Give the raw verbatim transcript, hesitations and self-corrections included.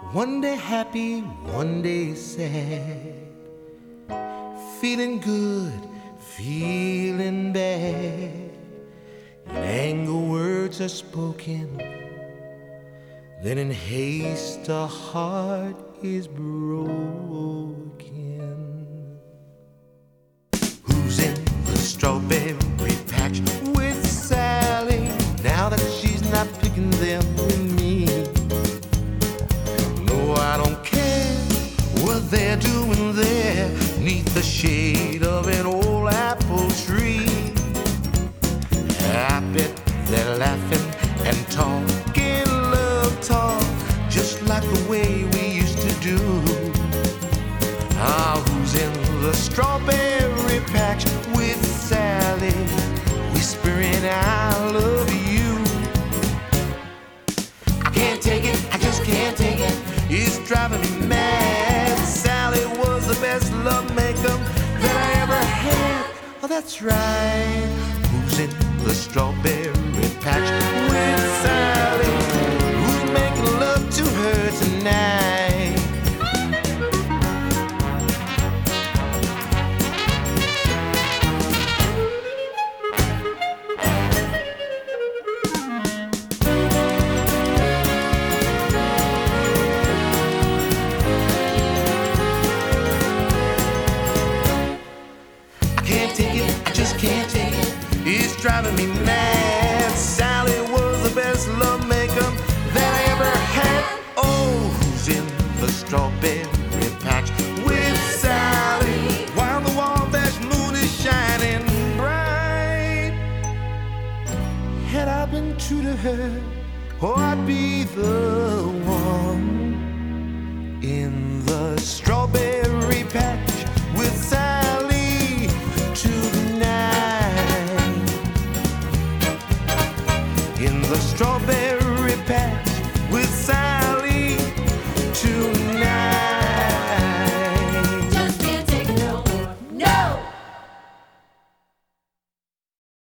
One day happy, one day sad. Feeling good, feeling bad. In anger words are spoken, then in haste a heart is broken. Who's in the strawberry patch with Sally? Now that she's not picking them with me. No, I don't care what they're doing there, 'neath the shade of an old apple tree. I bet they're laughing and talking love talk, just like the way we used to do. Ah, who's in the strawberry patch with Sally, whispering I love you? I can't take it, I just can't take it, it's driving me mad. Sally was the best love maker that I ever had. Oh, that's right. Who's in the strawberry patch with Sally? Who's making love to her tonight? I can't take it, I just can't take it, it's driving me mad. Sally was the best love maker that I ever had. Oh, who's in the strawberry patch with Sally, while the Wabash moon is shining bright? Had I been true to her, oh, I'd be the one in the strawberry patch with Sally tonight. In the strawberry